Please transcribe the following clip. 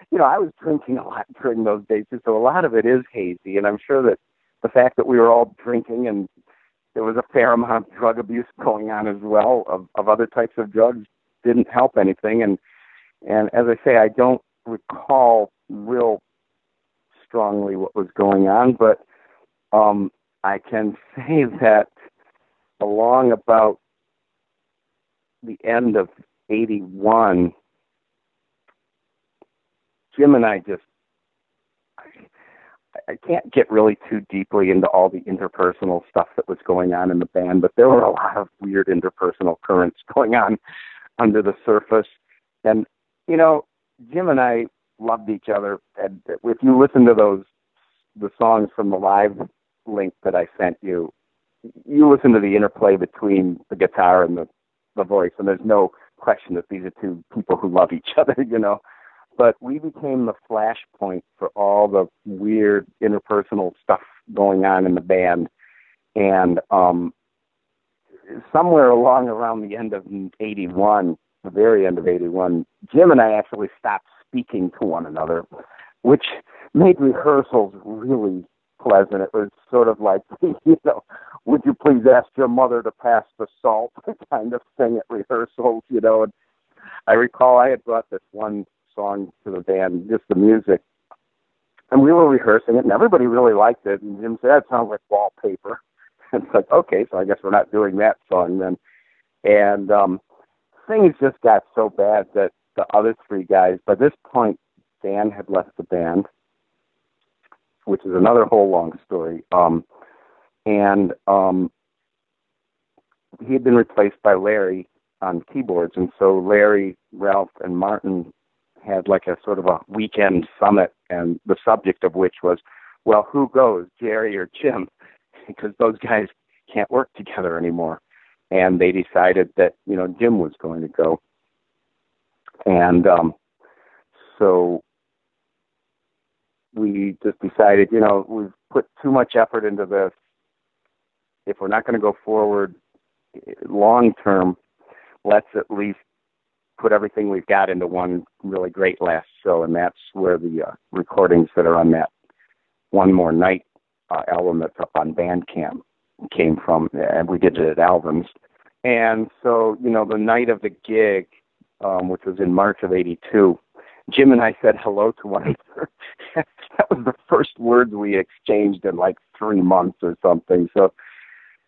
I was drinking a lot during those days, too, so a lot of it is hazy. And I'm sure that the fact that we were all drinking and there was a fair amount of drug abuse going on as well of other types of drugs didn't help anything. And as I say, I don't recall real strongly what was going on, but I can say that along about the end of 81, Jim and I I can't get really too deeply into all the interpersonal stuff that was going on in the band, but there were a lot of weird interpersonal currents going on under the surface. And, Jim and I loved each other. And if you listen to the songs from the live link that I sent you, you listen to the interplay between the guitar and the voice, and there's no question that these are two people who love each other, But we became the flashpoint for all the weird interpersonal stuff going on in the band. And somewhere around the end of 81, the very end of 81, Jim and I actually stopped speaking to one another, which made rehearsals really pleasant. It was sort of like, would you please ask your mother to pass the salt kind of thing at rehearsals, And I recall I had brought this one song to the band, just the music, and we were rehearsing it, and everybody really liked it. And Jim said, "That sounds like Wallpaper." And it's like, okay, so I guess we're not doing that song then. And things just got so bad that the other three guys, by this point, Dan had left the band, which is another whole long story. And he had been replaced by Larry on keyboards, and so Larry, Ralph, and Martin had like a sort of a weekend summit, and the subject of which was, well, who goes, Jerry or Jim? Because those guys can't work together anymore. And they decided that, Jim was going to go. And so we just decided, we've put too much effort into this. If we're not going to go forward long term, let's at least put everything we've got into one really great last show, and that's where the recordings that are on that One More Night album that's up on Bandcamp came from, and we did it at Alvin's. And so, the night of the gig, which was in March of 82, Jim and I said hello to one another. That was the first words we exchanged in like 3 months or something. So